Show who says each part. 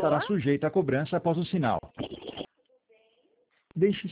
Speaker 1: estará sujeita a cobrança após o sinal. Deixe